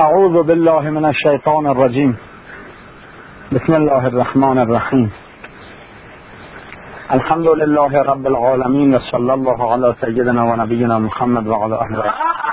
اعوذ بالله من الشیطان الرجیم. بسم الله الرحمن الرحیم. الحمد لله رب العالمین و صلی الله علی سیدنا و نبینا محمد و علی آله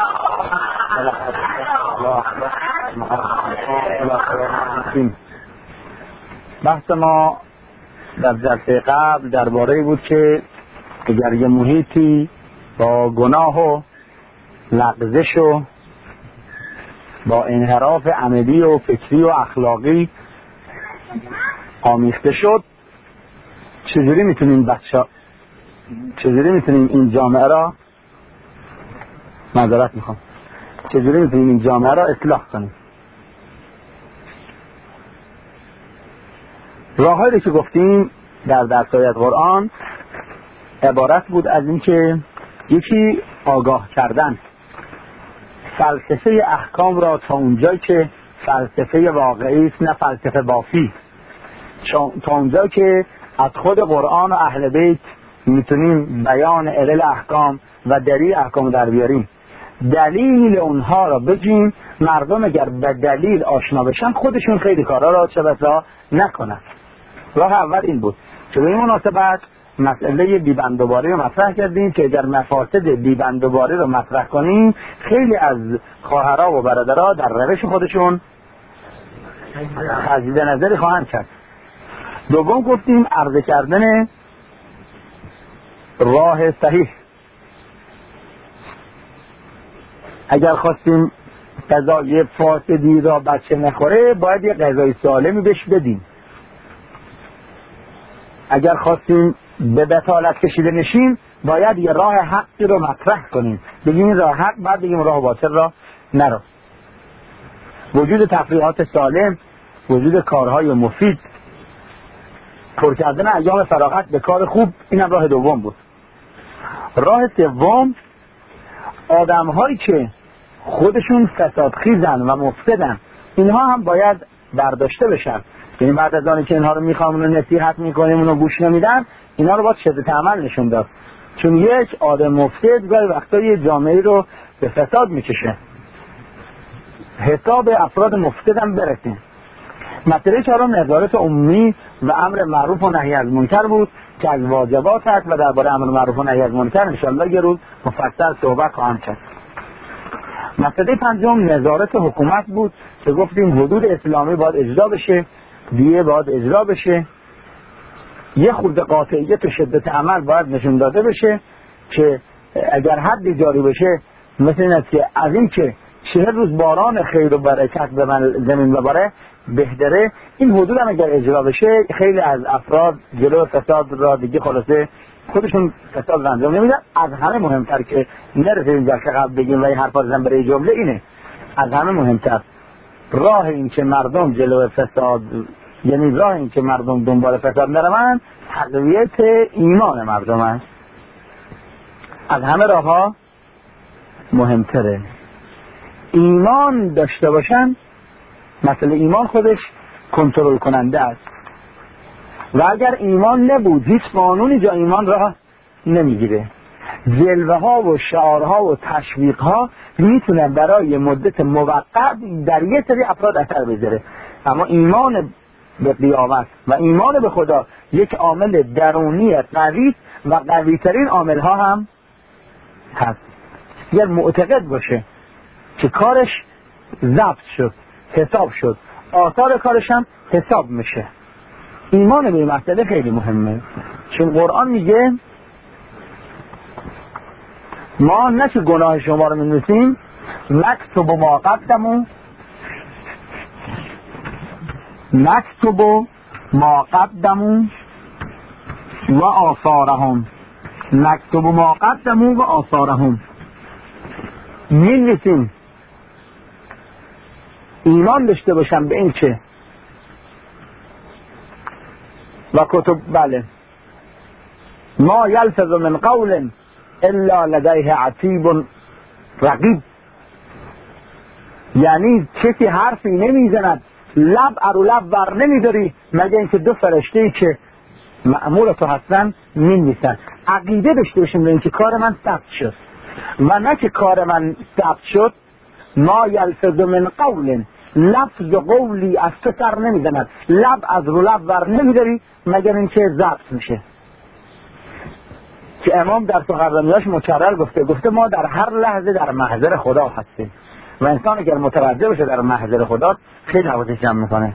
و بحث ما در جلسه قبل درباره بود که اگر یه محیطی با گناه و لغزش و با انحراف عملی و فکری و اخلاقی آمیخته شد، چجوری میتونیم این جامعه را چجوری میتونیم این جامعه را اصلاح کنیم؟ راههایی که گفتیم در درس‌های قرآن عبارت بود از این که یکی آگاه کردن فلسفه احکام را تا اونجایی که فلسفه واقعی است، نه فلسفه بافی، تا اونجایی که از خود قرآن و اهل بیت میتونیم بیان علل احکام و دلیل احکام در بیاریم، دلیل اونها را بگیم. مردم اگر به دلیل آشنا بشن خودشون خیلی کارا را چه بسا نکنن. راه اول این بود که به این مناسبت مسئله بیبندوباری رو مطرح کردیم که اگر مفاسد بیبندوباری رو مطرح کنیم خیلی از خواهرها و برادرها در روش خودشون تجدید نظری خواهند کرد. دوم گفتیم عرضه کردن راه صحیح. اگر خواستیم غذای فاسدی را بچه نخوره باید یه غذای سالمی بهش بدیم. اگر خواستیم به بطالت کشیده نشیم باید یه راه حقی رو مطرح کنیم، بگیم راه حق، بعد بگیم راه باطل را نرو. وجود تفریحات سالم، وجود کارهای مفید، پر کردن ایام فراغت به کار خوب، اینم راه دوم بود. راه سوم آدم‌هایی که خودشون فسادخیزن و مفسدن، اینها هم باید برداشته بشن. یعنی بعد از آنی که اینها رو میخوام اونو نصیحت میکنیم اونو گوش نمیدن، اینها رو باید شدت عمل نشون داد، چون یک آدم مفسد گاهی وقتا یه جامعه رو به فساد میکشه. حساب افراد مفسد هم برسیم. مسئله چهارم نظارت عمومی و امر معروف و نهی از منکر بود که از واجبات هست و درباره امر معروف و نهی از منکر انشاءالله یه روز مفصل صحبت خواهم کرد. مسئله پنجم نظارت حکومت بود که گفتیم حدود اسلامی باید اجرا بشه، دیه باید اجرا بشه، یه خورده قاطعیت و شدت عمل باید نشون داده بشه که اگر حدی جاری بشه، مثل این است که از این که 40 روز باران خیر و برکت به زمین بباره بهتره. این حدود هم اگر اجرا بشه خیلی از افراد جلو فساد را دیگه خلاصه خودشون فساد را انجام نمیدن. از همه مهمتر که نرسیم جلسه قبل بگیم و این حرفا زن برای جمله اینه، از همه مهمتر راه این که مردم جلو فساد، یعنی راه این که مردم دنبال فساد نروند، تقویت ایمان مردم است. از همه راه ها مهمتره ایمان داشته باشن. مثلا ایمان خودش کنترل کننده است و اگر ایمان نبود هیچ قانونی جا ایمان را نمیگیره. جلوه ها و شعارها و تشویق ها میتونه برای مدت موقت در یه سری افراد اثر بذاره، اما ایمان به قیامت و ایمان به خدا یک عامل درونی قوی و قوی ترین عامل ها هم هست. اگر معتقد باشه که کارش ضبط شد، حساب شد، آثار کارش هم حساب میشه، ایمان به این مسئله خیلی مهمه. چون قرآن میگه ما نه که گناه شما رو می‌نویسیم، نکتب ما قدموا و آثارهم، نکتب ما قدموا و آثارهم، می‌نویسیم. ایمان داشته باشم به این که و کتب، بله، ما یلفظ من قول الا لدیه عتیب رقیب، یعنی کسی حرفی نمیزند لب ارو لب بر نمیداری مگه اینکه دو فرشته‌ای که مأمور تو هستن مینویسن. عقیده داشته باشیم به اینکه کار من ثبت شد و نه که کار من ثبت شد ما یلفظ من قول، لفظ و قولی از تو سر نمیزند، لب از رو لب ور نمیداری مگر اینکه ضبط میشه. که امام در سخنرانیاش مکرر گفته ما در هر لحظه در محضر خدا هستیم و انسان اگر متوجه بشه در محضر خدا خیلی حواسش جمع میکنه.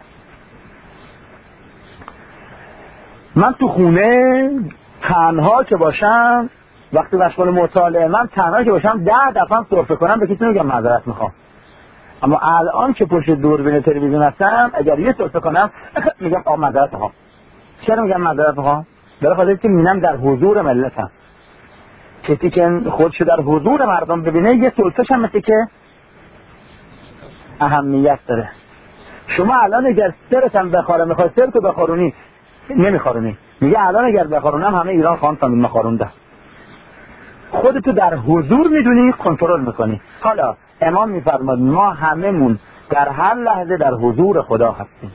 من تو خونه تنها که باشم، وقتی مشغول مطالعه من تنها که باشم 10 دفعه سرفه کنم به کسی نمیگم معذرت میخوام. اما الان که پشت دوربین تلویزیون هستم اگر یه سرفه کنم میگم معذرت میخوام. چرا میگم معذرت میخوام؟ برای خاطر اینکه میگم در حضور ملتم. کسی که خودشو در حضور مردم ببینه یه سرفه‌ش هم مثل که اهمیت داره. شما الان اگر سرتم بخاره میخوای سرتو بخارونی نمیخارونی، میگه الان اگر بخارونم همه ایران خان فهمید مخارونده. خودتو در حضور میدونی کنترل میکنی. حالا امام میفرماد ما هممون در هر لحظه در حضور خدا هستیم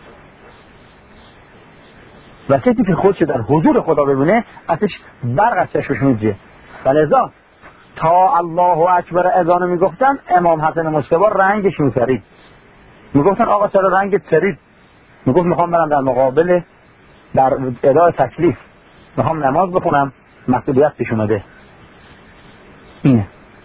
و کسی که خودش در حضور خدا ببینه ازش برق از چشمش میجه. ولذا تا الله اکبر اذان میگفتن امام حسن مجتبی رنگش میپرید. میگفتن آقا چرا رنگت پرید؟ میگفت میخوام برم در مقابل در ادای تکلیف، میخوام نماز بخونم، مسئولیت پیش اومده. اینه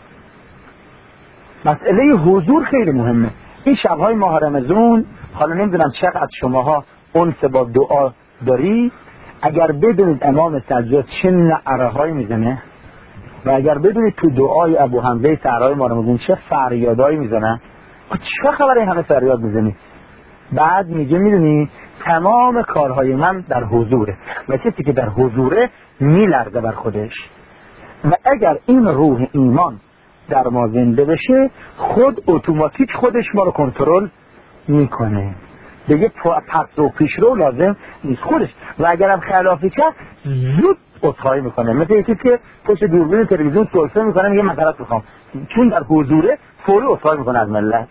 مسئله حضور خیلی مهمه. این شبهای ماه رمضان حالا نمیدونم چقدر شماها انس با دعا داری، اگر بدونید امام سجاد چه نعره‌هایی میزنه و اگر بدونید تو دعای ابو حمزه سحرهای ماه رمضان چه فریادایی میزنه، چه خبره همه فریاد میزنی؟ بعد میگه میدونی تمام کارهای من در حضوره و کسی که در حضوره میلرزه بر خودش و اگر این روح ایمان در ما زنده بشه خود اتوماتیک خودش ما رو کنترل میکنه. دیگه پس و پیش رو لازم نیست خودش. و اگرم خلافی کرد زود عذرخواهی میکنه، مثل یکی که پشت دوربین تلویزیون سرفه میکنه میگه معذرت میخوام، چون در حضوره فوری عذرخواهی میکنه از ملت.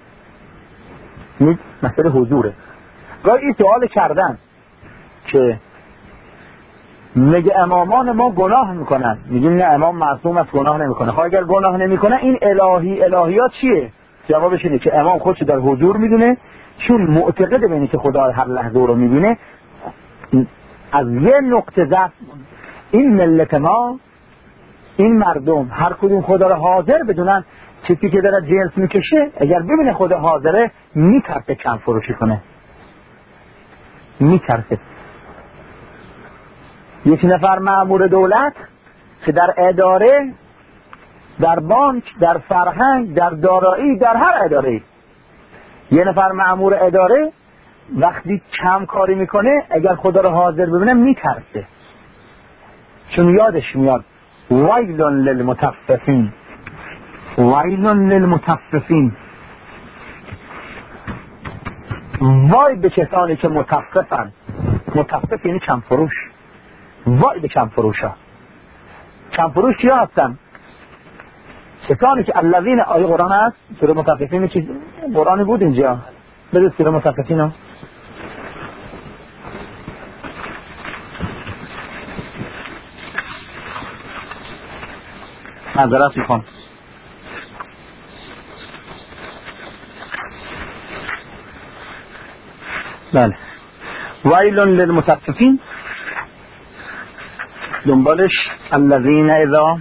این مسئله حضوره. گاهی این سوال کردن که میگه امامان ما گناه میکنن، میگیم نه امام معصوم از گناه نمیکنه. خب اگر گناه نمیکنه این الهیات چیه؟ جوابش اینه که امام خودش در حضور میدونه، چون معتقد به اینه که خدا هر لحظه رو میبینه. از یه نقطه ضعف این ملت ما، این مردم هر کدوم خدا رو حاضر بدونن، کسی که داره جنس میکشه اگر ببینه خدا حاضره میترسه کم فروشی کنه، میترسه. یک نفر مأمور دولت که در اداره، در بانک، در فرهنگ، در دارایی، در هر اداره، یه نفر مأمور اداره وقتی کم کاری میکنه اگر خدا رو حاضر ببینه میترسه، چون یادش میاد ویل للمطففین، ویل للمطففین، وای به کسانی که مطففن. مطفف یعنی کم فروش. وای به کم فروش ها. کم فروش کیا هستن؟ کسانی که الذین، آیه قرآن هست سوره مطففین، چیز قرآنی بود اینجا، بده سوره مطففین ها. معذرت میخوام. بله ویل للمطففین، دنبالش الذین اذا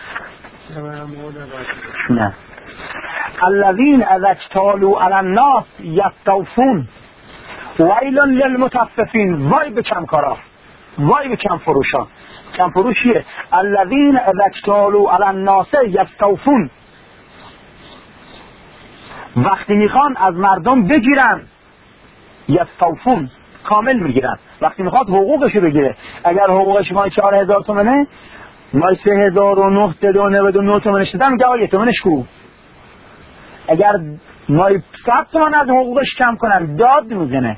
نه الذین اذا اکتالوا علی الناس یستوفون، ویل للمطففین، وای به کمکارا، وای به کم فروشا. کم فروشیه الذین اذا اکتالوا علی الناس یستوفون، وقتی میخوان از مردم بگیرن یستوفون، کامل میگیرن. وقتی میخواد حقوقش بگیره، اگر حقوقش مای 4000 تومنه، مای 3999 تومنش دادن، میگه آقا 1 تومنش کو. اگر مای 100 تومن از حقوقش کم کنن داد میزنه.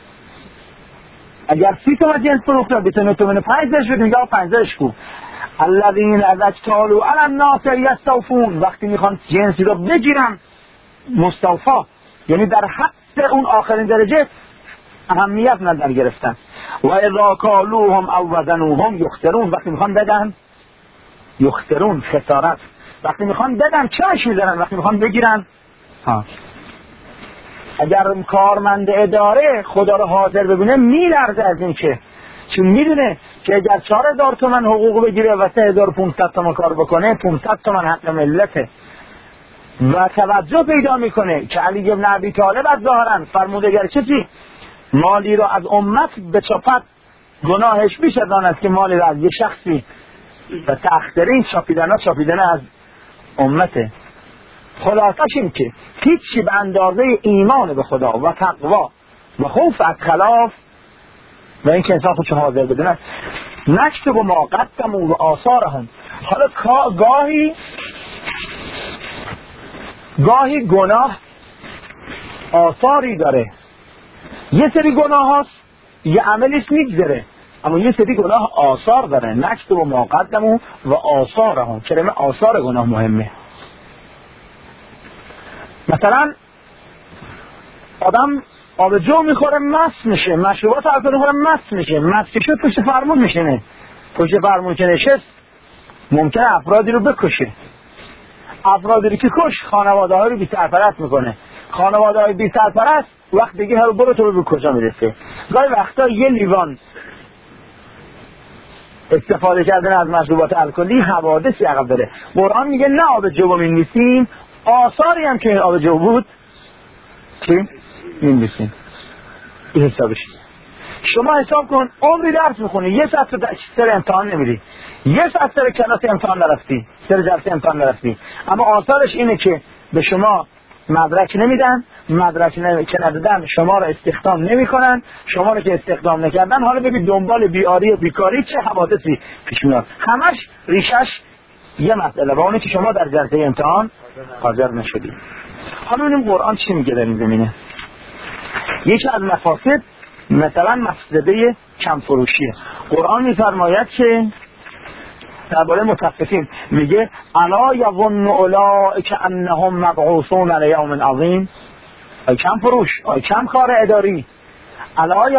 اگر 30 تومن جنس فروختن 2 تومن 5 درش بده، میگه آقا 5 درش کو. الذین اذا اکتالوا علی الناس یستوفون، وقتی میخوان جنسی رو بگیرن مستوفا، یعنی در حد اون آخرین درجه اهمیت نظر گرفتن. و اذا کالوهم او وزنوهم یخسرون، وقتی میخوان بدن یخسرون، خسارت. وقتی میخوان بدن چش میزنن، وقتی میخوان بگیرن اگر کارمند اداره خدا رو حاضر ببینه میلرزه از این که چون میدونه که اگر 4000 تومان حقوق بگیره و 3500 تومان کار بکنه 500 تومان حق ملته و توجه پیدا میکنه که علی بن ابی طالب از ظاهرا فرموده اگر کسی مالی رو از امت بچپد گناهش بیش از آن است که مالی رو از یه شخصی و تأخیرین چاپیدن از امته. خلاصش این که هیچی به اندازه ایمان به خدا و تقوا و خوف از خلاف و این که انسان خودش حاضر بدونه نکتب و ما قدموا و آثارهم. حالا گاهی گناه آثاری داره، یه سری گناه هاست یه عملش میگذره، اما یه سری گناه آثار داره. نکتب و ما قدموا و آثارهم، کلمه آثار گناه مهمه. مثلا آدم آب جو میخوره مست میشه، مشروبات الکلی میخوره مست میشه، مست شد پشت فرمون میشینه، پشت فرمون که نشست ممکنه افرادی رو بکشه. افرادی رو که کش خانواده های رو بی سرپرست میکنه. خانواده های بی سرپرست وقت دیگه هر برو تو رو کجا میرسه. گاهی وقتا یه لیوان استفاده کردن از مشروبات الکلی حوادثی عقب داره. قرآن میگه نه آب جو می‌نویسیم، آثاری هم که آب جو بود چی؟ می‌نویسیم. این حسابش. شما حساب کن عمری درس میخونی، یه ساعت سر امتحان نمیری، یه ساعت سر کلاس امتحان نرفتی، سر جلسه امتحان نرفتی، اما آثارش اینه که به شما مدرک نمیدن، مدرک که ندادن شما رو استخدام نمیکنن، شما رو که استخدام نکردن حالا ببین دنبال بیاری و بیکاری چه حوادثی پیش میاد. همش ریشش یه مسئله و اونه که شما در جلسه امتحان حاضر نشدید. حالا ببینیم قرآن چی میگه در این زمینه. یکی از مفاسد مثلا مفسده کم فروشیه. قرآن میفرماید که درباره متفقین میگه الا یظن اولئک انهم مبعوثون لیوم عظیم. ای کم فروش، ای کم کار اداری، الا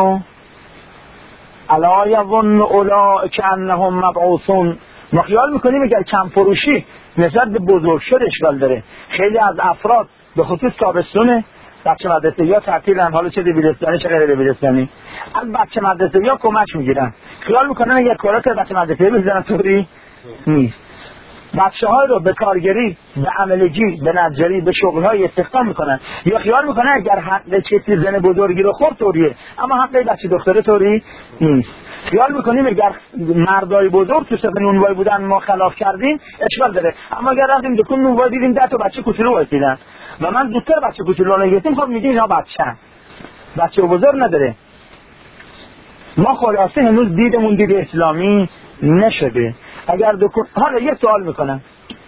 یظن اولئک انهم مبعوثون. ما خیال میکنیم اگر کم فروشی نسبت به بزرگ شد اشکال داره. خیلی از افراد به خصوص تابستونه بچه مدرسه یا تعطیلن، حالا چه دبیرستانی چه غیر دبیرستانی، از بچه مدرسه یا کمک میگیرن، خیال میکنن اگر کارات بچه مدرسه بزنن طوری نیست. بچه های رو به کارگری، به عملگی، به نجاری، به شغل‌های استخدام میکنن یا خیال میکنن اگر حق کسی زن بزرگی رو خورد طوریه اما حق بچه دختره طوری نیست. خیال میکنیم اگر مردای بزرگ تو صف نونوایی بودن ما خلاف کردیم اشکال داره، اما اگر رفتیم دکون نونوایی دیدیم 10 تا بچه کوچولو وایسیدن و من زودتر بچه کوچولو رو نگرفتیم، خب میگه اینا بچه بزرگ نداره. ما خلاصه هنوز دیدمون دید اسلامی نشده. اگر دکون حالا یه سوال میکنم،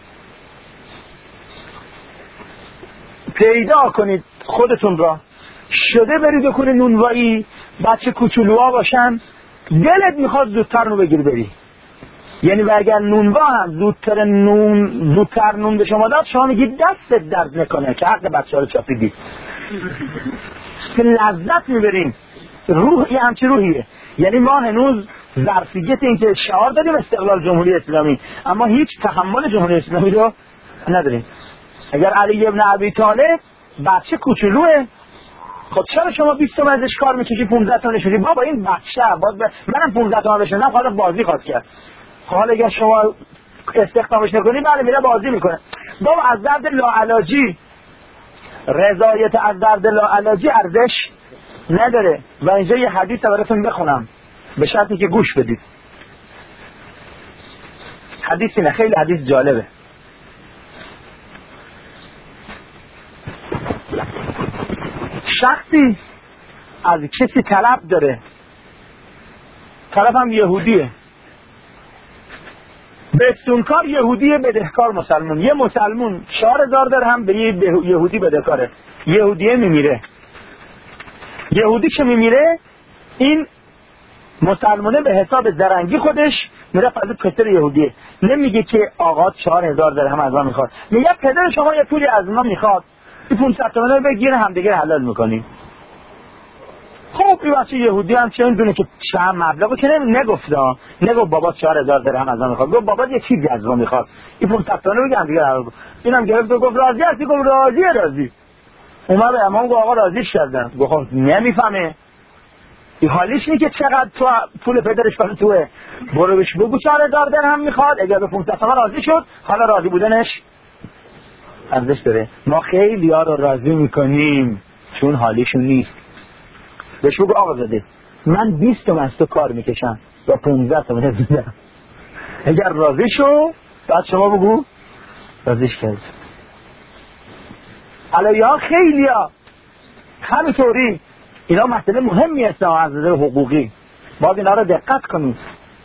پیدا کنید خودتون را شده برید دکون نونوایی بچه کوچولوها باشن، دلت میخواد زودتر نون بگیر بری، یعنی و اگر نونوا هم زودتر نون به شما داد شما میگید دستت درد نکنه که حق بچه ها رو چاپیدید، که لذت میبریم. روح یه همچی روحیه. یعنی ما هنوز ظرفیت این که شعار داریم استقلال جمهوری اسلامی اما هیچ تحمل جمهوری اسلامی رو نداریم. اگر علی بن ابی طالب بچه کوچولوه، خب چرا شما 20 تومن ازش کار میکشی 15 تومن شدی؟ بابا این بچه منم 15 تومن بشنم خواهد بازی خواست کرد. حالا اگر شما استخدامش نکنی بله میره بازی میکنه. بابا از درد لاعلاجی رضایت از درد لاعلاجی ارزش نداره. و اینجا یه حدیث براتون بخونم به شرطی که گوش بدید. حدیثی نه، خیلی حدیث جالبه. شخصی از کسی طلب داره، طرف هم یهودیه، بستونکار یهودیه، بدهکار مسلمون. یه مسلمون 4000 درهم به یه یهودی بدهکاره، یهودیه میمیره. یهودی که میمیره این مسلمونه به حساب زرنگی خودش میره از پدر یهودیه، نمیگه که آقا 4000 درهم از ما میخواد، میگه پدر شما یه پولی از ما میخواد، این 500 تومن رو بگیره همدیگه حلال میکنیم. خب این بچه یهودی هم چه میدونه که چند مبلغو که نگفت نگفت بابا 4000 درهم از من میخواد، گفت بابا یه چیزی از من میخواد. این 500 تومانه بگم دیگه. اینم گرفت و گفت راضی هستی؟ گفت راضی. اومد به امام گفت آقا راضیش کردم. گفت نمیفهمه این حالیش اینه که چقدر تو پول پدرش کنه توه، برو بهش بگو 4000 درهم میخواد. اگر به 500 تومن راضی شد، حالا راضی بودنش ارزش داره. ما خیلی ها رو راضی میکنیم چون حالیشون نیست. بهش بگو آقا زاده من 20 تومن از تو کار میکشم با 15 تومن دیدم، اگر راضی شو بعد شما بگو راضیش کرد. علیها خیلی ها همینطوری. اینا مسئله مهمی است از نظر حقوقی، باید اینا رو دقت کنیم،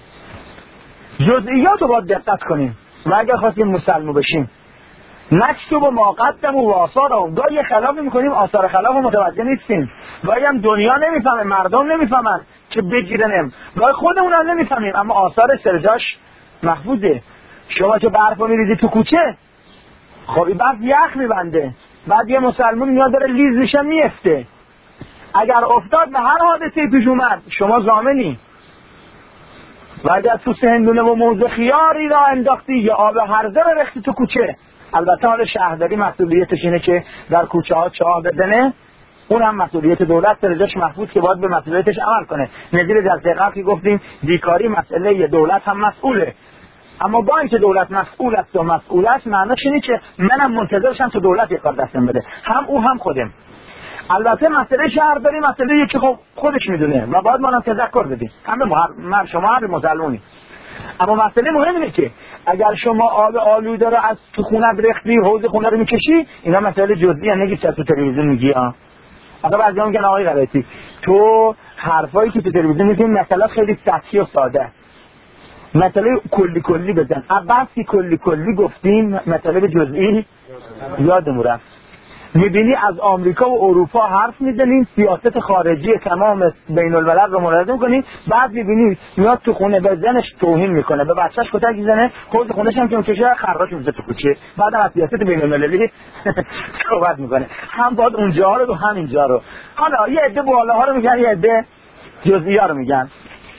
جزئیات رو باید دقت کنیم و اگر خواستیم مسلمون بشیم. نکتب و ما قدم و آثارهم. گاهی یه خلافی میکنیم آثار خلاف رو متوجه نیستیم، گاهی هم دنیا نمیفهمه، مردم نمیفهمن که بگیرنم، گاهی خودمون هم نمیفهمیم اما آثار سرجاش محفوظه. شما که برف رو میریزی تو کوچه، خب این برف یخ میبنده، بعد یه مسلمون میاد داره لیز میشه میفته، اگر افتاد به هر حادثه پیش اومد شما ضامنی. و اگر تو سهندونه و موزه خیاری را انداختی یا آب هرزه را رختی تو کوچه، البته حال شهرداری مسئولیتش اینه که در کوچه ها چاه بدنه، اون هم مسئولیت دولت درجاش محفوظ که باید به مسئولیتش عمل کنه. نظیر جلسه قبل که گفتیم بیکاری مسئله دولت هم مسئوله، اما با اینکه دولت مسئول است و مسئول است معناش اینه که منم منتظرشم تو دولت یک کار دستم بده، هم او هم خودم. البته مسئله شهرداری مسئله که خب خودش میدونه و باید ما هم تذکر بدیم، همه شما هر مسلمونی. اما مسئله مهم اینه که اگر شما آب آلوده رو از تو خونه ریختی، حوض خونه رو میکشی، اینا مسئله جزئی نگید که تو تلویزیون میگی آقا بعضیا میگن آقای غلطی تو حرفایی که تو تلویزیون میگی مثلا خیلی سطحی و ساده، مسئله کلی بزن. عباسی کلی گفتیم مسئله جزئی یادمون رفت. میبینی از آمریکا و اروپا حرف میزنیم، سیاست خارجی تمام بین الملل رو ملاحظه میکنیم، بعد میبینی میاد تو خونه به زنش توهین میکنه، به بچهش کتک میزنه، خود خونش هم که میکشه خراش میزنه تو کوچه، بعد از سیاست بین المللی صحبت میکنه. هم باید اونجا رو هم اینجا رو. حالا یه عده بالاها رو میگن، یه عده جزئی‌ها رو میگن.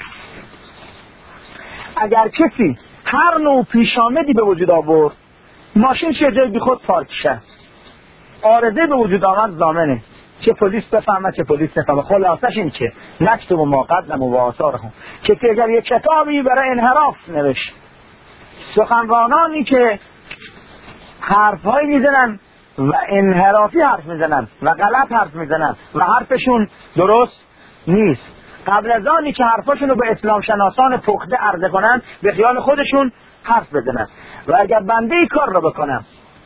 اگر کسی هر نوع پیشامدی به وجود آورد، ماشین چه جای بی خود پارک شه، عارضه به وجود آمد ضامنه، چه پلیس بفهمه چه پلیس نفهمه. خلاصش این که نکتب و ما قدم و آثارهم، که اگر یک کتابی برای انحراف نوشت، سخنرانانی که حرفهایی میزنن و انحرافی حرف میزنن و غلط حرف میزنن و حرفشون درست نیست، قبل از آنی که حرفاشون رو به اسلام شناسان پخته عرضه کنن به خیال خودشون حرف بزنن. و اگر بنده ای کار رو بکنم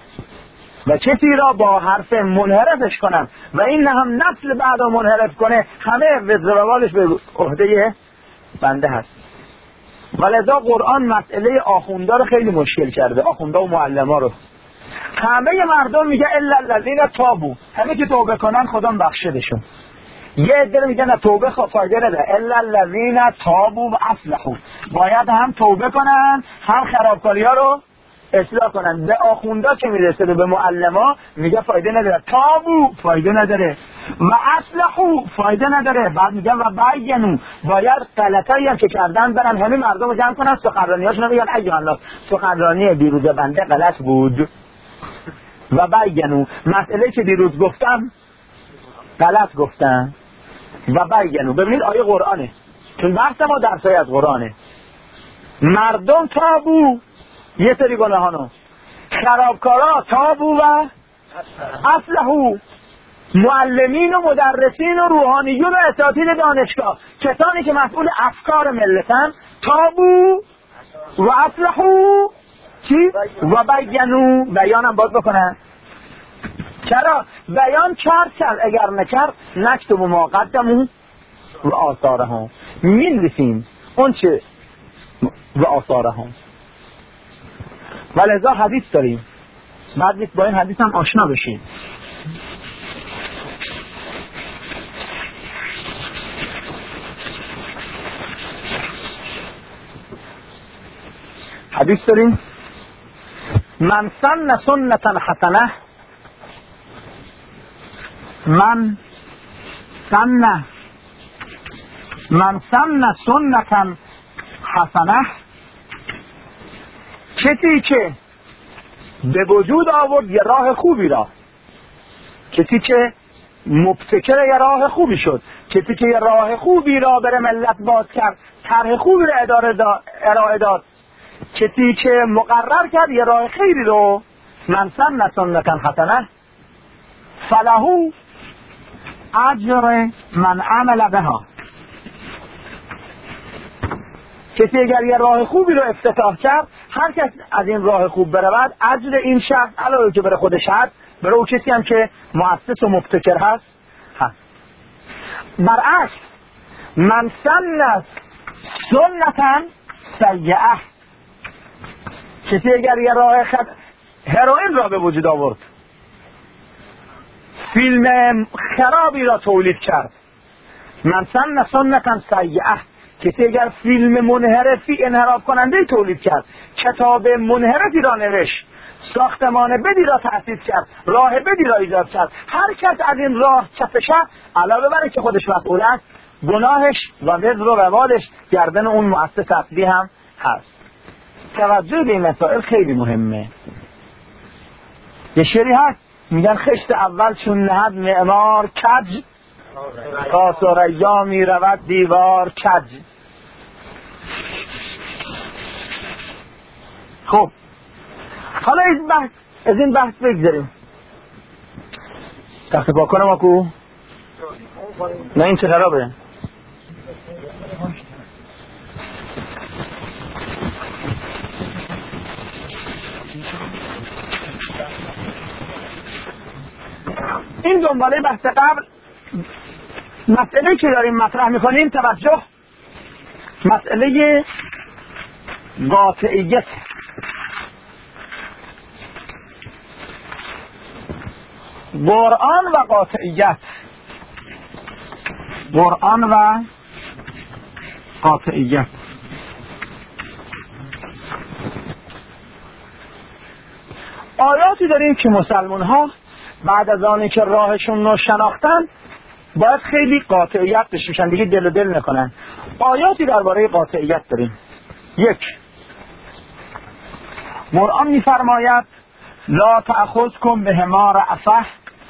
و کسی را با حرف منحرفش کنم و این هم نسل بعد رو منحرف کنه، همه وزروالش به عهده بنده هست. ولذا قرآن مسئله آخوندا رو خیلی مشکل کرده، آخوندا و معلما رو. همه مردم میگه الا الذین تابوا، همه که توبه کنن خدا بخشدشون. یه عده میگن نه توبه فایده نداره، الا الذین تابوا و اصلحوا، باید هم توبه کنن هم خرابکاری‌ها رو اصلاح کنن. به آخوندا که میرسه به معلما میگه فایده نداره، تابو فایده نداره و اصلحوا فایده نداره. بعد میگن و بینوا، باید غلطایی هم که کردن برن همه مردم رو جمع کنن، سخنرانیاشون رو بگن ایها الناس سخنرانی دیروز بنده غلط بود و بینوا، مسئله که دیروز گفتم غلط گفتم و بینوا. ببینید آیه قرآنه، چون بحث ما درسای از قرآنه. مردم تابو یه سری گناهانو، خرابکارا تابو و اصلحو، معلمین و مدرسین و روحانیون و اساتید دانشگاه، کسانی که مسئول افکار ملتن، تابو و اصلحو چی؟ و بینو، بیانم باز بکنن. چرا؟ بیان کرد اگر نکرد نکتب و ما قدمو و آثارهم، می‌نویسیم اون چه و آثارهم. ولذا حدیث داریم، بعد با این حدیث هم آشنا بشیم. حدیث داریم من سن سنة حسنه، من سن من سن سنتا حسنه، کسی که به وجود آورد یه راه خوبی را، کسی که مبتکر یه راه خوبی شد، کسی که یه راه خوبی را بره ملت باز کرد، طرح خوبی را ارائه داد، کسی که مقرر کرد یه راه خیری رو، من سن سنتا حسنه فله اجر من عمل بها، کسی اگر یه راه خوبی رو افتتاح کرد، هر کس از این راه خوب برود اجر این شخص علاوه که بره خودش هست، بره او کسی هم که مؤسس و مبتکر هست. برعکس من سن سنتا سیئه، کسی اگر یه راه هروئین را به وجود آورد، فیلم خرابی را تولید کرد، من سن سنتا سیئه، کسی اگر فیلم منحرفی انحراف کننده تولید کرد، کتاب منحرفی را نوشت، ساختمان بدی را تأسیس کرد، راه بدی را ایجاد کرد، هر کس از این راه چپشه، علاوه بر که خودش مسئول است، گناهش و وزر و وبالش گردن اون مؤسس اصلی هم هست. توجه به این مسائل خیلی مهمه. یه شعری هست میگن خشت اول چون نهد معمار کج، تا ثریا می رود دیوار کج. خب حالا از این بحث بگذاریم. تخت پاک کنم اکو؟ نه این چه خرابه؟ این دنباله بحث قبل، مسئله که داریم مطرح میکنیم، توجه، مسئله قاطعیت. قرآن و قاطعیت، قرآن و قاطعیت. آیاتی داریم که مسلمان ها بعد از آنی که راهشون رو شناختن باید خیلی قاطعیت بشوشن، دیگه دل و دل نکنن. آیاتی درباره قاطعیت داریم. یک، قرآن میفرماید لا تأخذکم بهما رأفة،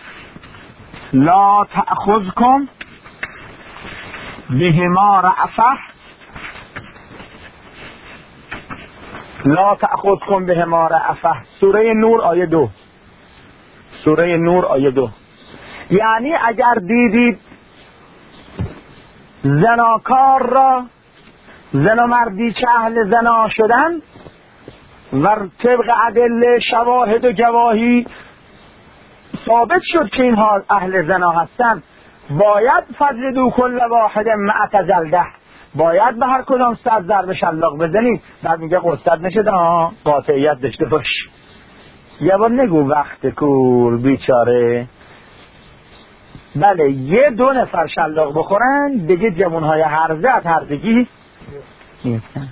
لا تأخذکم بهما رأفة، لا تأخذکم بهما رأفة. سوره نور آیه 2، سوره نور آیه 2. یعنی اگر دیدید زناکار را، زن و مردی که اهل زنا شدن و طبق ادله شواهد و گواهی ثابت شد که اینها اهل زنا هستند، باید فجلدوا کل واحد مئة جلده، باید به هر کدام 100 ضرب شلاق بزنید. بعد میگه قصد نشده ها، قاطعیت داشته باش. یه بار نگو وقت کور بیچاره. بله یه 2 نفر شلاق بخورن دیگه جوانهای هرزه از هرزگی نیستن.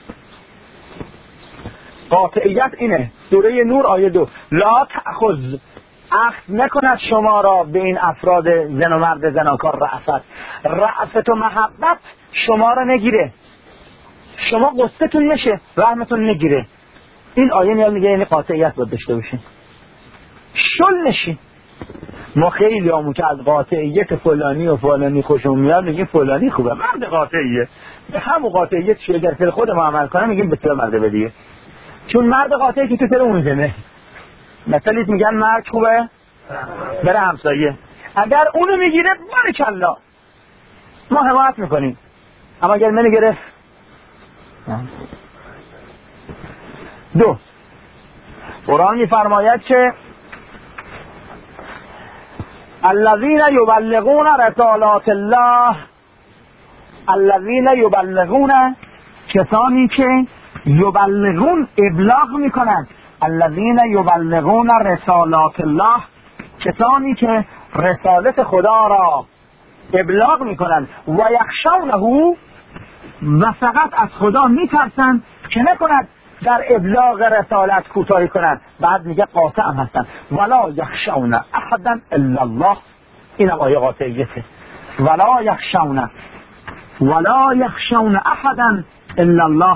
قاطعیت اینه. سوره نور آیه 2، لا تأخذ، اخذ نکند شما را به این افراد زن و مرد زناکار رأفت. رأفت و محبت شما را نگیره، شما قصتون نشه، رحمتون نگیره. این آیه میاد میگه یعنی قاطعیت باید داشته باشین، شل نشین. ما خیلی همون که از قاطعیت فلانی و فلانی خوشمون میاد میگیم فلانی خوبه، مرد قاطعیه. به همون قاطعیت چیه اگر فعل خود ما عمل کنه میگیم بسیار مرد بدیه، چون مرد قاطعی که تو تر اون زنه. مثلا میگن مرد خوبه بره همسایه، اگر اونو میگیره بارکالله ما حمایت میکنیم، اما اگر منو گرفت. 2، قرآن میفرماید که الذین یبلغون رسالات الله، الذین یبلغون، کسانی که یبلغون ابلاغ میکنند، الذین یبلغون رسالات الله، کسانی که رسالت خدا را ابلاغ میکنند، و یخشونه، و فقط از خدا میترسند که نکند در ابلاغ رسالت کوتاهی کنند. بعد میگه قاطع هم هستن، ولا یخشون احدا الا الله. این آیه قاطعیته، ولا یخشون ولا یخشون احدا الا الله.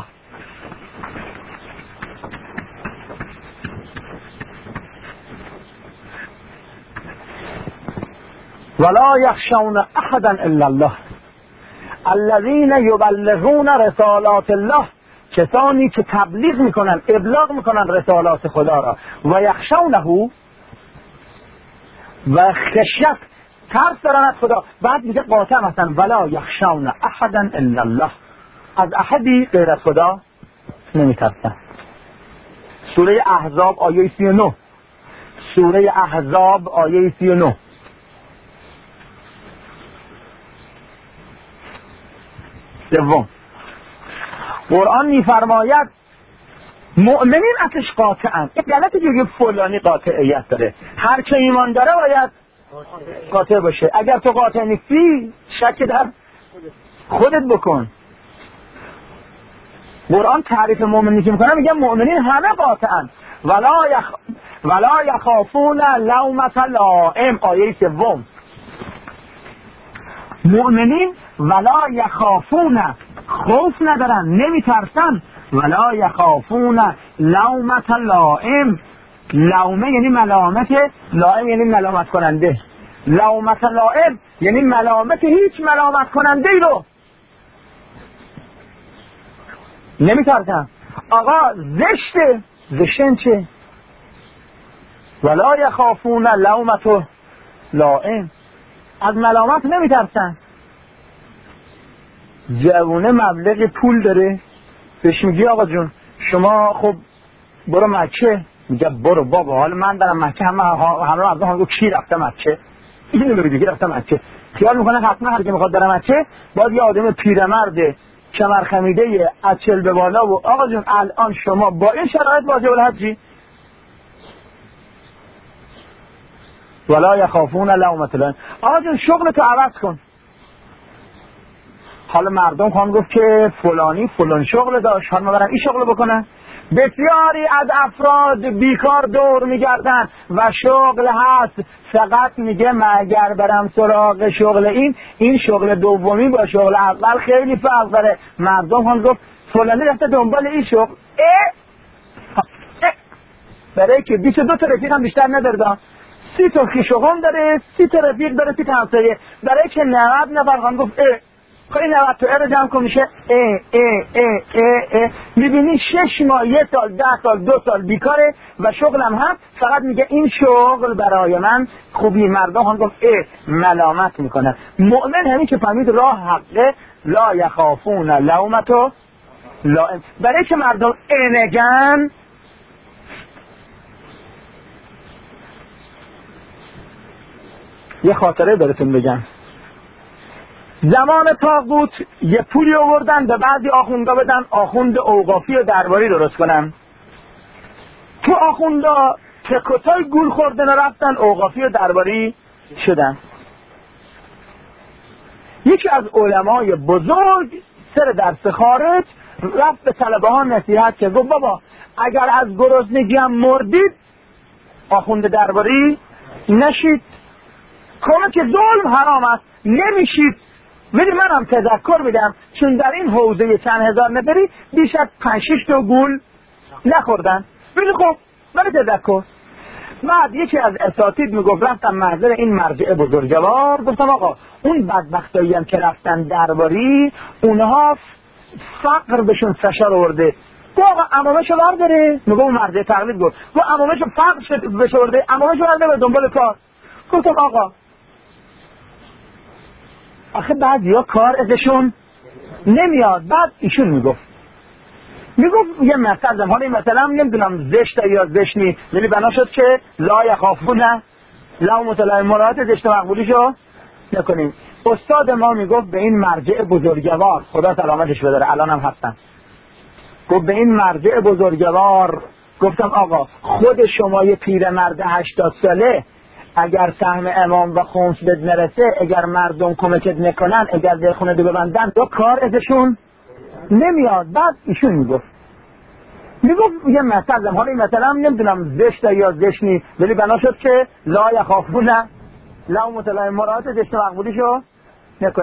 ولا یخشون احدا الا الله الذین یبلغون رسالات الله، کسانی که تبلیغ میکنن، ابلاغ میکنن رسالات خدا را. و یخشونه، و خشیت، ترس دارن از خدا. بعد میگه قاطع مثلا ولا یخشون احدا الا الله، از احدی غیر از خدا نمیترسن. سوره احزاب آیه 39. سوره احزاب آیه 39. دوم، قرآن میفرماید مؤمنین اتش قاطعن. یک غلطی که فلانی قاطعیت داره، هر که ایمان داره باید قاطع باشه. اگر تو قاطع نیستی شک در خودت بکن. قرآن تعریف مؤمنی که میکنه میگه مؤمنین همه قاطعن. ولا یخافون لومة لائم آیه 3. مؤمنین ولا یخافون، خوف ندارن، نمیترسن. ولا یخافون لومة لائم، لومه یعنی ملامت، لائم یعنی ملامت کننده. لومة لائم یعنی ملامت هیچ ملامت کننده ای رو نمیترسن. آقا زشته، زشتن چه؟ ولا یخافون لومة لائم، از ملامت نمیترسن. جوونه مبلغ پول داره، بهش میگی آقا جون شما خب برو مکه، میگه برو بابا حالا من برم مکه، همه مردم هم کی رفته مکه؟ اینو بگی کی رفته مکه؟ خیال میکنه حتما هر کی میخواد بره مکه باید یه آدم پیرمرد کمر خمیده از 40 به بالا و آقا جون الان شما با این شرایط واجب الحجی. ولا یخافون لومة لائم. آقا جون شغل تو عوض کن. حالا مردم خواهم گفت که فلانی فلان شغل داشت، حالا برن این شغل بکنن. بسیاری از افراد بیکار دور میگردن و شغل هست، فقط میگه مگر برم سراغ شغل این شغل دومی با شغل اول خیلی فرق داره. مردم خواهم گفت فلانی رفته دنبال این شغل، برای که 22 تا رفیق هم بیشتر نداره، 30 تا خیشوغم داره، 30 تا رفیق داره، 30 تا همسایه، برای که 90 نفر خواهم گفت خیلی 90 تا رو جمع کن میشه میبینی 6 ماه، 1 سال، 10 سال، 2 سال بیکاره و شغلم هم فقط میگه این شغل برای من خوبی. مردم هم گفت ملامت میکنه. مؤمن همین که فهمید راه حقه، لا یخافون لومة لائم، برای که مردم نگن. یه خاطره براتون بگم. زمان طاغوت یه پولی آوردن به بعضی آخوندا بدن، آخوند اوقافی و درباری درست کنن. تو آخوندا تکوتای گول خوردن و رفتن اوقافی و درباری شدن. یکی از علمای بزرگ سر درس خارج رفت به طلبه ها نصیحت کرد، گفت بابا اگر از گرسنگی هم مردید آخوند درباری نشید، کمک ظلم حرام است، نمیشید. ولی من هم تذکر میدم چون در این حوزه چند هزار نفری بیش از 5-6 تا گول نخوردن. ولی خب من تذکر. بعد یکی از اساتید میگفت رفتم محضر این مرجع بزرگوار، گفتم آقا اون بدبختایی هم که رفتن درباری اونها فقر بهشون فشار آورده. گفت آقا امامشو برداره. میگم اون مرجع تقلید گفت امامشو فقر بهش آورده، امامشو برداره دنبال کار. گفتم آقا آخه بعضیا کار ازشون نمیاد. بعد ایشون میگفت یه مثل زمان این مثلا نمیدونم زشته یا زشت نیست، ولی بنا شد که لا یخافون لومة لائم، مراعات زشت مقبولیشو نکنیم. استاد ما میگفت به این مرجع بزرگوار، خدا سلامتش بداره الان هم هستن، گفت به این مرجع بزرگوار گفتم آقا خود شما یه پیرمرد 80 ساله اگر سهم امام و خمس بد نرسه، اگر مردم کمکت نکنن، اگر دلخونه دو ببندن، تو کار ازشون نمیاد. بعد ایشون میگفت یه مثل حالا این مثلا نمیدونم زشته یا زشت نیست، ولی بنا شد که لا یخافون لومة لائم، مراعات زشت مقبولیشو نکنیم.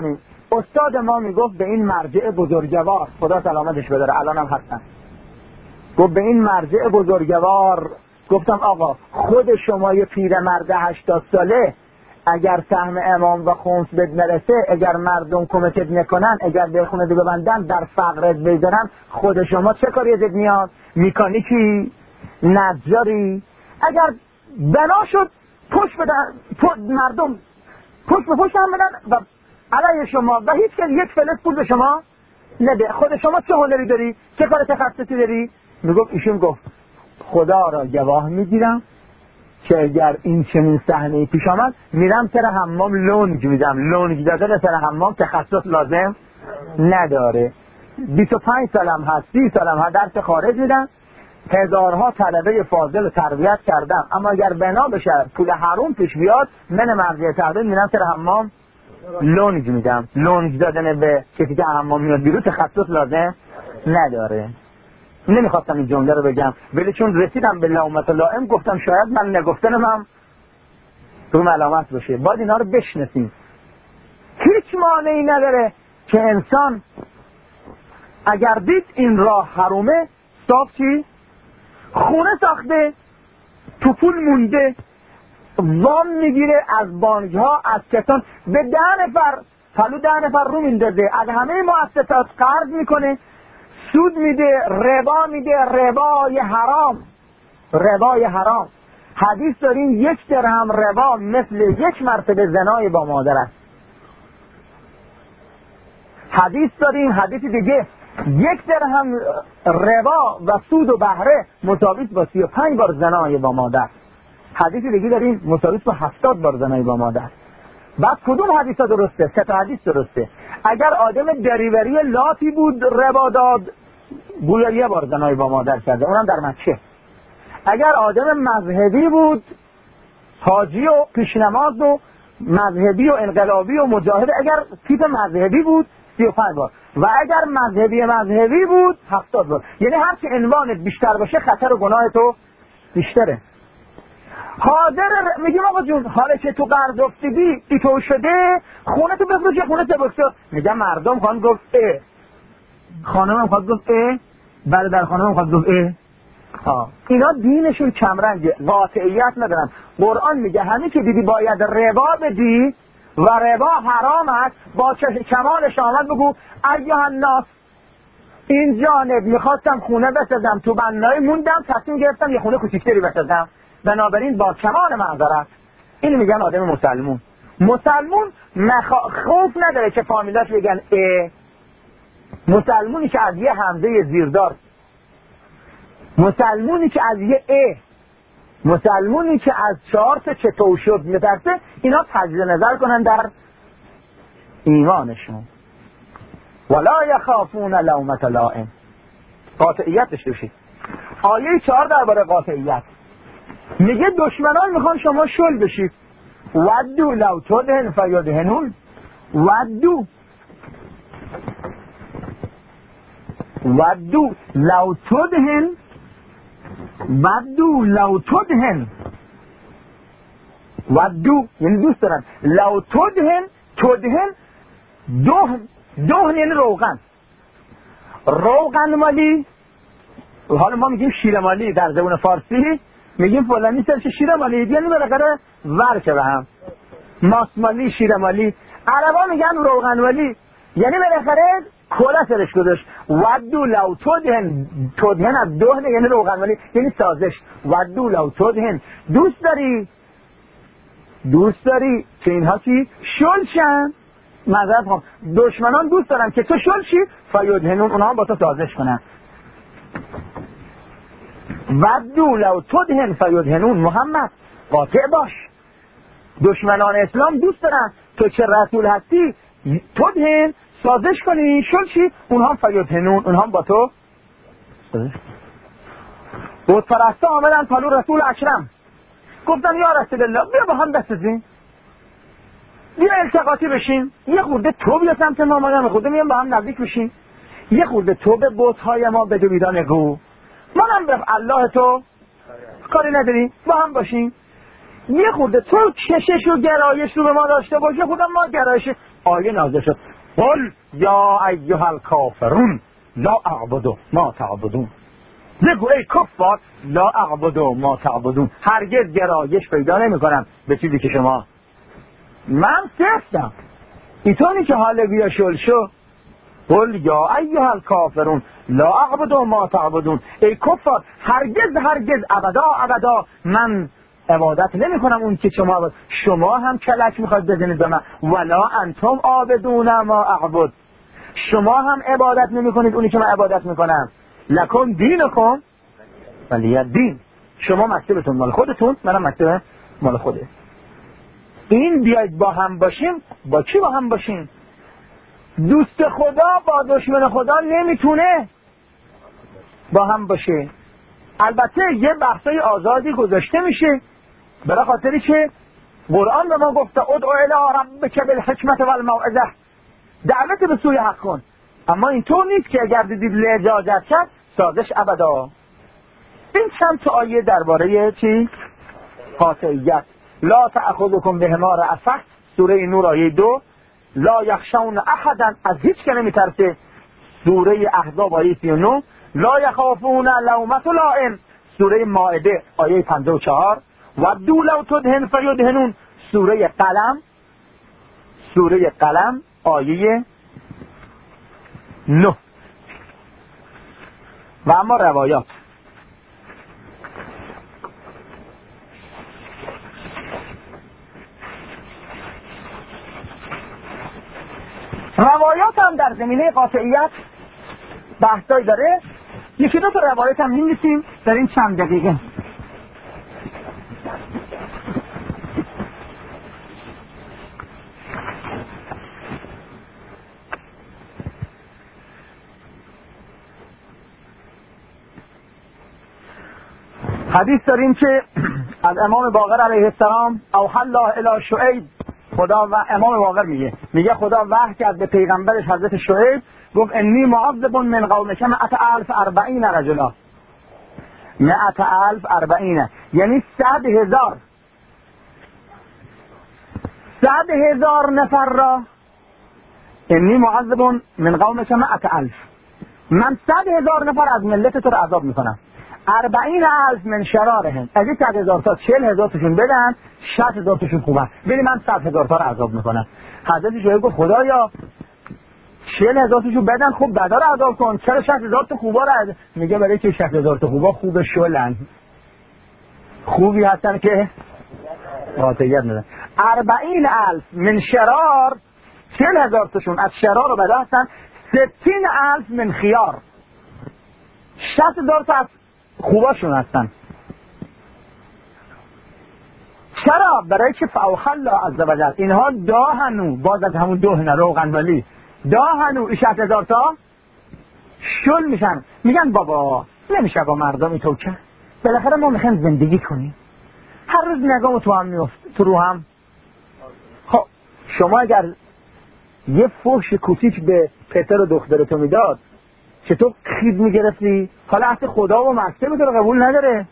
استاد ما میگفت به این مرجع بزرگوار، خدا سلامتش بداره الانم هستن، گفت به این مرجع بزرگوار، گفتم آقا خود شما یه پیرمرد 80 ساله اگر سهم امام و خمس بد نرسه، اگر مردم کمکت نکنن، اگر دلخونه دو ببندن، در فقرت بذارن، خود شما چه کاری ازت میاد؟ میکانیکی؟ نجاری؟ اگر بنا شد پشت بدن، مردم پشت به پشت هم بدن و علیه شما و هیچ کس یک فلس پول به شما نده، خود شما چه هنری داری؟ چه کار تخصصی داری؟ میگفت ایشون گفت خدا را گواه میگیرم که اگر این چنین صحنه‌ای پیش آمد میرم سر حمام لنگ میدم. لنگ دادن سر حمام تخصص لازم نداره. 25 سالم هست، 30 سالم هست، درس خارج میدم، هزارها طلبه فاضل تربیت کردم، اما اگر بنا بشه پول حروم پیش بیاد، من مرجع تقدیم میرم سر حمام لنگ میدم. لنگ دادن به کسی که حمام میاد بیرون تخصص لازم نداره. نمیخواستم این جمله رو بگم ولی چون رسیدم به لومت لائم گفتم شاید من نگفتنم هم رو ملامت باشه. باید اینا رو بشناسیم. هیچ مانعی نداره که انسان اگر دید این راه حرومه، صاف چی؟ خونه ساخته، تو پول مونده، وام میگیره از بانک ها، از کسان، به 10 نفر پلو 10 نفر رو میندازه، از همه مؤسسات قرض میکنه، سود میده، ربا میده، ربای حرام. ربای حرام. حدیث داریم 1 درهم ربا مثل 1 مرتبه زنای با مادر است. حدیث داریم، حدیث دیگه 1 درهم ربا و سود و بهره مساوی با 35 بار زنای با مادر. حدیث دیگه داریم مساوی با 70 بار زنای با مادر. بعد کدوم حدیثا درسته؟ 3 تا حدیث درسته. اگر آدم دریوری لاتی بود ربا داد، گویا 1 بار زنای با مادر کرده، اونم در مکه. اگر آدم مذهبی بود، حاجی و پیشنماز و مذهبی و انقلابی و مجاهد، اگر تیپ مذهبی بود 35 بار، و اگر مذهبی بود 70 بار. یعنی هر چه عنوانت بیشتر باشه خطر و گناه تو بیشتره. حاضر میگیم آقا جون حالا که تو قرض افتادی ایتو شده، خونه تو بفروش، خونه تو بکسه. میگم مردم خواهن گفت خانمم خواهد گفت برادر خانمم خواهد گفت اینا دینشون کمرنگه، قاطعیت ندارن. قرآن میگه همین که دیدی باید ربا بدی و ربا حرام است، با کمالش آمد بگو ایها الناس، این جانب میخواستم خونه بسازم، تو بنای موندم، تصمیم گرفتم یه خونه کوچیکتری بسازم، بنابراین با کمال معذرت. اینو میگن آدم مسلمون. مسلمون خوف نداره که فامیلاش بگن مسلمونی که از یه همزه زیردار، مسلمونی که از یه مسلمونی که از 4 تا چطور شد میترسه، اینا تجدید نظر کنن در ایمانشون. ولا یخافون لومة لائم. قاطعیت داشته باشید. آیه 4 درباره قاطعیت میگه دشمنان میخوان شما شل بشید. ودو لو تدهن فیدهنون. ودو لو تدهن، ودو لو تدهن، ودو یعنی دوست دارن، لو تدهن، تدهن دهن یعنی روغن مالی. حالا ما میگیم شیر مالی در زبان فارسی، میگیم فلانی سرش شیر مالی، یعنی بالاخره ورکه به هم. ماس مالی، شیر مالی. عربا میگن روغن مالی، یعنی بالاخره کلا سرش گذاشت. ودو لو تدهن، تدهن از دهن یعنی روغن مالی، یعنی سازش. ودو لو تدهن، دوست داری که اینها چی؟ شل شن. معذرت خواهم، دشمنان دوست دارن که تو شل شی، فیدهنون، اونها با تو سازش کنن. ودو لو تدهن فیدهنون. محمد قاطع باش، دشمنان اسلام دوست دارن تو چه رسول هستی تدهن، سازش کنی، شل شی، اونها فیدهنون، اونها با تو سازش. بود پرسته آمدن پلو رسول اکرم، گفتن یا رسول الله بیا با هم بسازیم، بیا التقاطی بشیم، یه خورده تو بیا سمت ما، ما خورده میام با هم نزدیک بشیم، یه خورده تو به بت‌های ما بده بیدان نگو، ما هم به الله تو کاری نداریم، با هم باشیم. یه خورده تو کشش و گرایش رو به ما داشته باشه، خودم ما گرایش. آیه نازل شد قل یا ایها الکافرون لا اعبد ما تعبدون. بگو ای کفار لا اعبد ما تعبدون، هرگز گرایش پیدا نمی کنم به چیزی که شما. من سفتم اینطوری که حال بیا شل شو. قل یا ایها الکافرون لا اعبد ما تعبدون، ای کفار هرگز ابدا من عبادت نمی کنم اون که شما هم کلک میخواد بزنید به من. ولا انتم عابدون ما اعبد، شما هم عبادت نمی کنید اونی که من عبادت میکنم. لکن دینکم ولی دین، شما مکتبتون مال خودتون، منم مکتب مال خوده. این بیاید با هم باشیم. با کی با هم باشیم؟ دوست خدا با دشمن خدا نمیتونه با هم باشه. البته یه بحثای آزادی گذاشته میشه برای خاطری که قرآن به ما گفته ادعو الی ربک بالحکمت والموعظه، دعوت به سوی حق کن. اما اینطور نیست که اگر دیدید لجاجت کرد سازش ابدا. این چند تا آیه درباره چی؟ قاطعیت. لا تأخذکم بهما رأفت، سوره نور آیه 2. لا یخشون احدا، از هیچ که نمیترسه، سوره احزاب آیه 39. لا یخافون لومة لائم، سوره مائده آیه 54. و دو لو تدهن فیدهنون، سوره قلم آیه 9. و اما روایات هم در زمینه قاطعیت بحثایی داره. یکی دو تا روایت هم می‌نویسیم در این چند دقیقه. حدیث داریم که از امام باقر علیه السلام اوحی الله الی شعیب، خدا و امام باقر میگه خدا وحی کرد به پیغمبرش حضرت شعیب، گفت انی معذب من قومک 140 رجلا. 140 یعنی 100,000 نفر را انی معذب من قومک 100,000، من 100,000 نفر از ملت تو را عذاب میکنم. 40,000 من شرارهم، از این 100,000 تا 40,000 تاشون بدن، 60,000 تاشون خوبن، ببین من 100,000 تا رو عذاب میکنم. حضرت شعیب گفت خدایا 40,000 تاشون بدن، خب بدا رو عذاب کن، چرا 60,000 تا خوبا رو عذاب؟ میگه برای که 60,000 تا خوبا خوب شلن، خوبی هستن که قاطعیت ندارن. 40,000 من شرار، 40,000 تاشون از شرار و بدا هستن. 60,000 من خیار، 60,000 تا از خوباشون هستن. چرا؟ برای که فاوحی الله عز وجل اینها داهنو، باز از همون دهنه روغنولی داهنو، این 60,000 تا شل میشن. میگن بابا نمیشه با مردم اینطور کرد، بالاخره ما میخوایم زندگی کنیم، هر روز نگاه تو هم میفت تو رو هم. خب شما اگر یه فحش کوچیک به پسر و دخترتو میداد چطور خیز میگرفتی؟ حالا اصلا خدا و مکتب تو رو قبول نداره.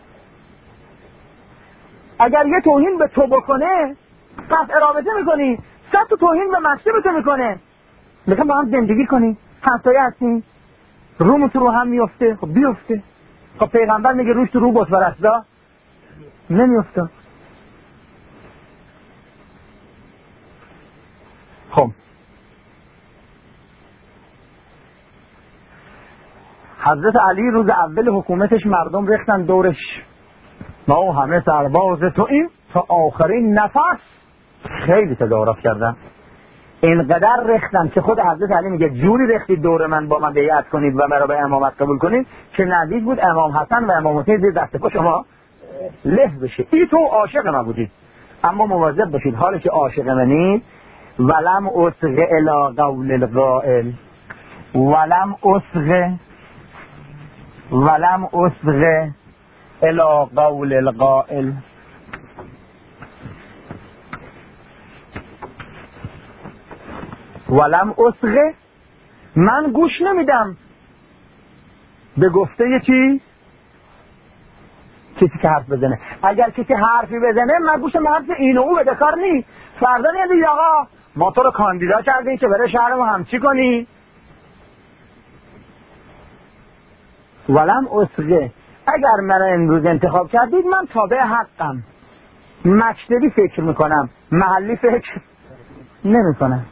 اگر یه توهین به تو بکنه قطع رابطه میکنی، 100 تا توهین به مکتب تو میکنه. میخوام با هم زندگی کنی، همسایه هستیم، روم تو رو هم میفته، خب بیفته. خب پیغمبر میگه روش تو رو بت پرستا نمیفته. خب حضرت علی روز اول حکومتش مردم ریختن دورش، ما همه سرباز تو این تا آخرین نفس خیلی تدارک کردن، اینقدر ریختن که خود حضرت علی میگه جوری ریختید دور من با من بیعت کنید و مرا به امامت قبول کنید که نزدیک بود امام حسن و امام حسین زیر دست پا شما له بشه. این تو عاشق من بودید، اما مواظب باشید حالی که عاشق منید. ولم اصغ الی قول القائل، ولم اصغ الی قول القائل. ولم اصغ، من گوش نمیدم به گفته چی؟ کسی که حرف بزنه. اگر کسی حرفی بزنه من گوشم به حرف این و او بده، کار نیست. فردا نمیدید آقا ما تو رو کاندیدا کردیم که برای شهر ما همچی کنی. ولم اسقه، اگر من امروز انتخاب کردید من تابع حقم، مکتبی فکر میکنم، محلی فکر نمیکنم.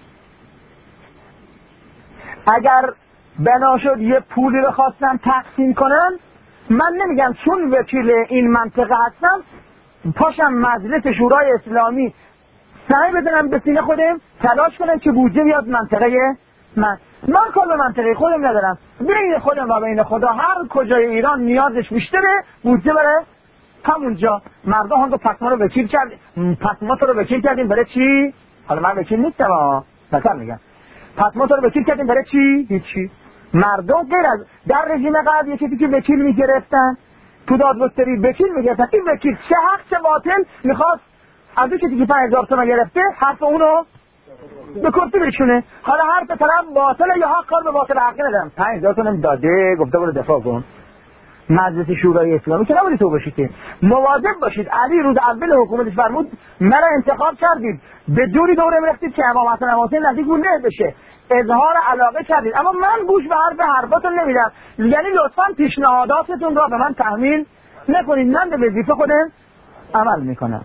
اگر بنا شد یه پولی رو خواستم تقسیم کنم، من نمیگم چون وکیل این منطقه هستم پاشم مجلس شورای اسلامی سعی بزنم به سینه خودم تلاش کنم که بودجه بیاد منطقه من کار به منطقه خودم ندارم، بین خودم و بین خدا هر کجای ایران نیازش بیشتره بودجه بره همونجا. مردم هم پس ما رو وکیل کردیم، پس ما تو رو وکیل کردیم برای چی؟ حالا من وکیل نیستم مثلا میگم پس ما تو رو وکیل کردیم برای چی؟ هیچی. مردم غیر از در رژیم قبل یکی که وکیل میگرفتن تو دادگستری وکیل میگرفتن، این وکیل چه حق چه باطل میخواست از اون کسی که 5000 تومان گرفته حرف اونو به کرسی بشونه. حالا حرف طرف باطله یا حق کار به باطل حق ندارم، 5000 تومان داده گفته برو دفاع کن. مجلس شورای اسلامی که نبودی تو باشید که مواظب باشید. علی روز اول حکومتش فرمود مرا انتخاب کردید به جوری دوره میرفتید که امام حسن حسین نزدیک بود نه بشه، اظهار علاقه کردید، اما من گوش به حرفاتون نمیدم، یعنی لطفاً پیشنهاداتتون را به من تحمیل نکنید، من به وظیفه خودم عمل میکنم.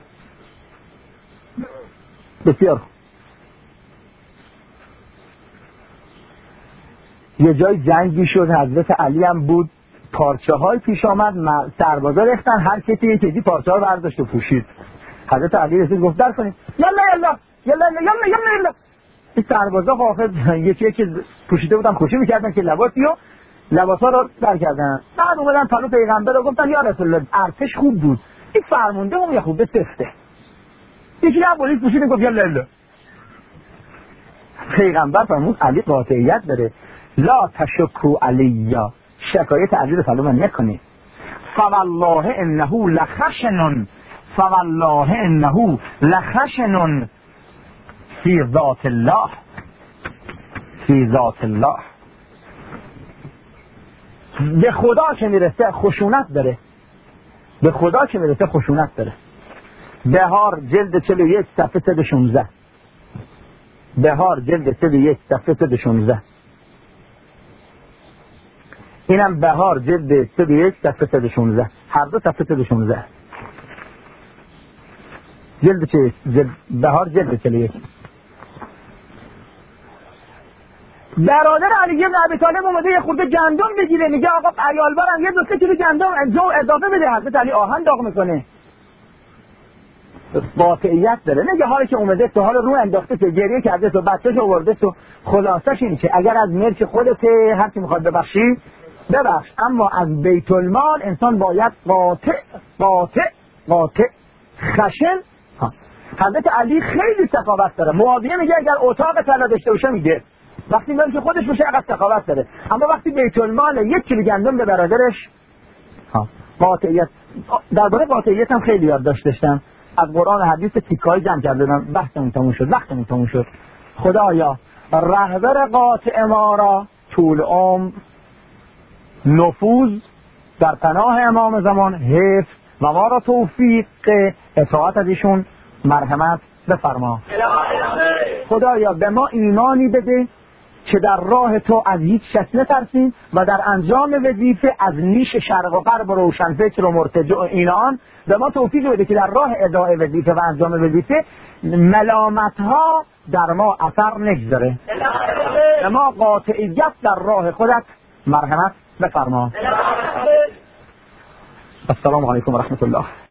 بسیار یه جای جنگی شد، حضرت علی هم بود، پارچه های پیش آمد، سربازا ریختن، هر کسی یه چیزی پارچه ها برداشت و پوشید. حضرت علی رسید گفت در کنید، یلا یلا یلا یلا یلا یلا. این سربازا غافل یکی پوشیده بودن خوشی میکردن که لباسا رو در کردن. بعد اومدن پلو پیغمبر رو گفتن یا رسول الله ارتش خوب بود، این فرمانده اون یه خوبه سفته. یکی هم پلیس پوشیده گفت یلا یلا. پیغمبر فرمود علی قاطعیت داره، لا تشکو علیا، شکایت علی رو سلام نکنید. فوالله انه لخشن، فوالله انه لخشن فی ذات الله، فی ذات الله. به خدا که میرسه خشونت داره، به خدا که میرسه خشونت داره. بهار جلد 41 صفحه 116، بهار جلد 41 صفحه 116. اینم بهار جلد 31 صفحه 116، هر دو صفحه 116. جلد چه؟ بهار جلد 41. برادر علی بن ابی طالب اومده یه خورده گندم بگیره، میگه آقا عیالبرم یه 2 کیلو گندم اضافه بده. حضرت علی آهن داغ میکنه، واقعیت داره. نگه حالی که اومده تو حال رو انداخته تو گریه کرده تو بچه‌ش آورده تو، خلاصش اینه که اگر از ملک خودت هر کی میخواد ببخشی ببخش، اما از بیت المال انسان باید قاطع خشن. حضرت علی خیلی سخاوت داره. معاویه میگه اگر اتاق طلا داشته باشه میگه وقتی ملک خودش باشه اقدر سخاوت داره، اما وقتی بیت المال 1 کیلو گندم به برادرش قاطعیت. درباره قاطعیت هم خیلی یاد داشتم، از قرآن و حدیث تیکای جمع کردم. بحثمون تموم شد، وقتمون تموم شد. خدایا رهبر قاطع ما را طول عمر، نفوذ در پناه امام زمان حفظ و ما را توفیق اطاعت از ایشون مرحمت بفرما. خدایا به ما ایمانی بده که در راه تو از هیچ کس نترسیم و در انجام وظیفه از نیش شرق و غرب و روشنفکر و مرتجع و اینان به ما توفیق بده که در راه ادای وظیفه و انجام وظیفه ملامت ها در ما اثر نگذاره. به ما قاطعیت در راه خودت مرحمت بفرما. السلام علیکم و رحمت الله.